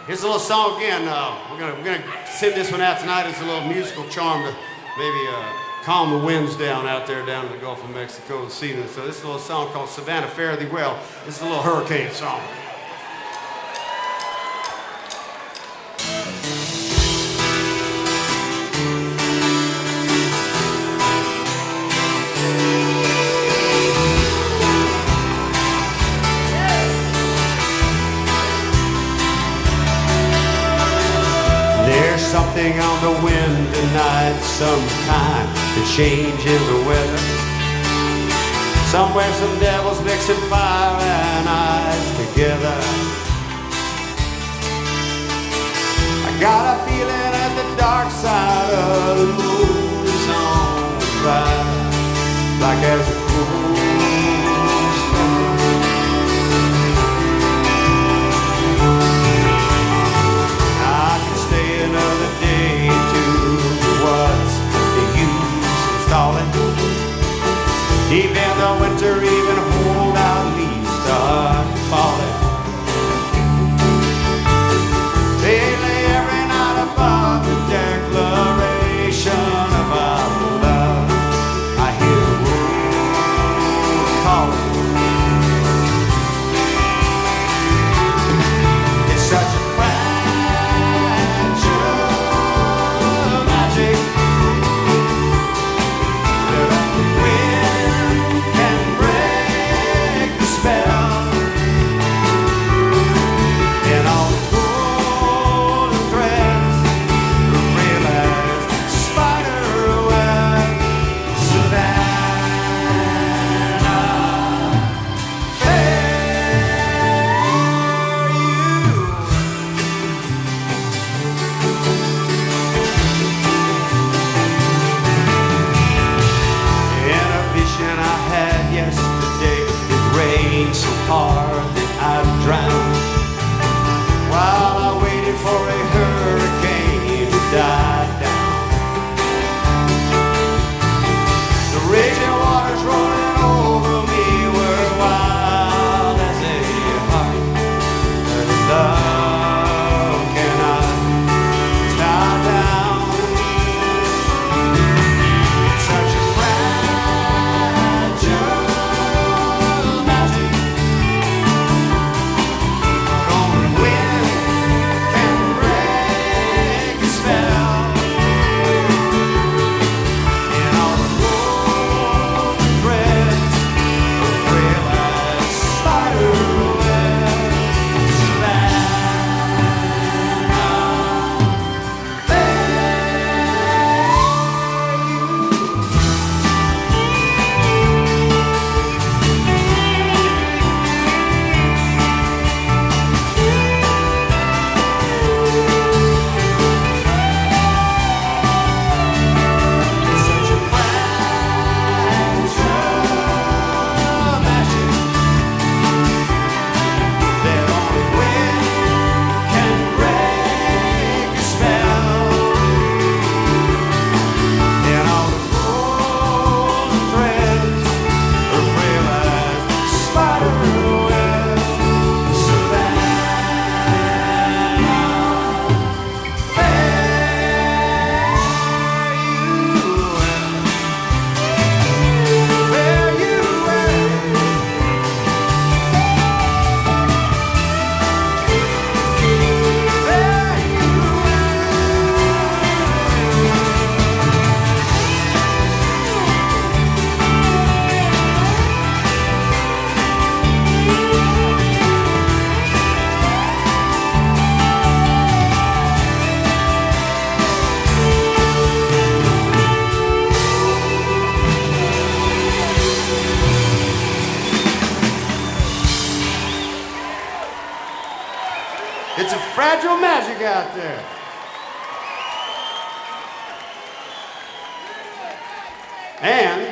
Here's a little song again. We're gonna send this one out tonight as a little musical charm to maybe calm the winds down out there down in the Gulf of Mexico this evening. So this is a little song called Savannah Fare Thee Well. This is a little hurricane song. There's something on the wind tonight, some kind of change in the weather. Somewhere some devils mixing fire and ice together. I got a feeling that the dark side of the moon is on fire, like as a fool. Deep in the winter, even hold out leaves start falling. They lay every night above the declaration of our love. I hear the road calling. It's such a fragile magic. So hard that I'd drown while I waited for a hurricane to die down. The raging waters rolling over me were wild as a heart that love cannot tie down. It's such a It's a fragile magic out there. And